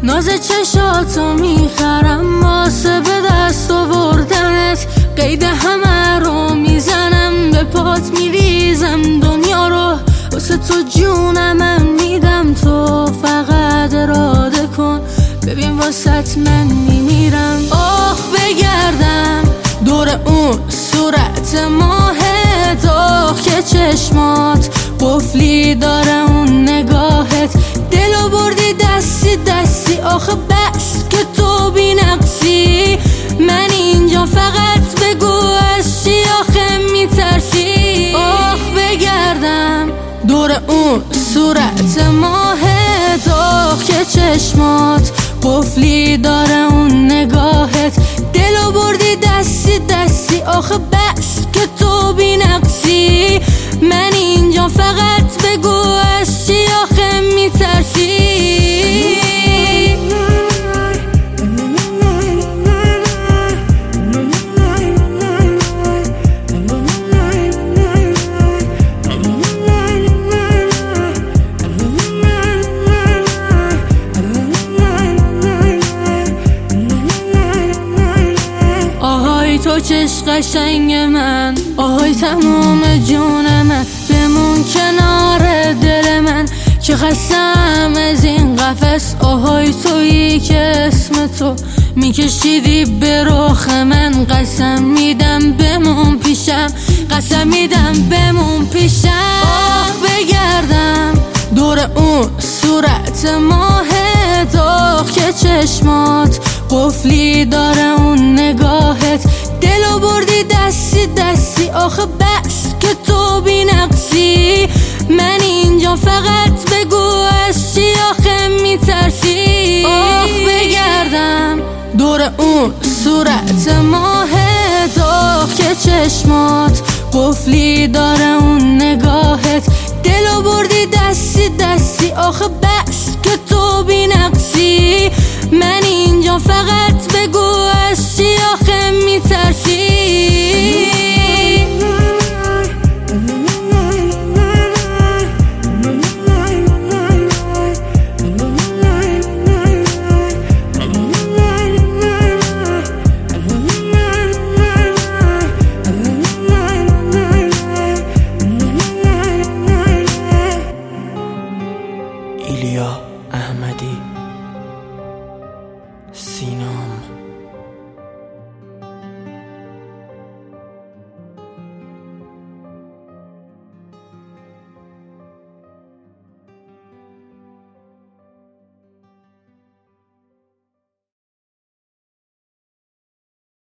ناز چشاتو میخرم واسه به دست آوردنت، قید همه رو میزنم، به پات میریزم دنیا رو واسه تو جونم من میدم، تو فقط اراده کن ببین واسط من میمیرم. آخ بگردم دور اون صورت ماهت، آخ که چشمات قفلی داره اون نگاهت، دلو بردی دستی دستی، آخه بس که تو بی نقصی، من اینجا فقط بگو از چی آخه میترسی. آخ بگردم دور اون صورت ماهت، آخ که چشمات قفلی داره اون نگاهت، دلو بردی دستی دستی، آخه بس که تو بی نقصی، من اینجا فقط بگو از چی آخه میترسی. تو چشم قشنگ من، آهای تموم جون من، بمون کنار دل من که خستم از این قفس، آهای تویی که اسم تو میکشیدی به رخ من، قسم میدم بمون پیشم، قسم میدم بمون پیشم. آخ بگردم دور اون صورت ماهت، آخ که چشمات قفلی داره اون نگاهت، دلو بردی دستی دستی، آخه بس که تو بی نقصی، من اینجا فقط بگو از چی آخه میترسی. آخ بگردم دور اون صورت ماهت، آخ که چشمات قفلی داره اون نگاهت، دلو بردی دستی دستی، آخه بس که تو بی نقصی، من اینجا فقط بگو از چی آخه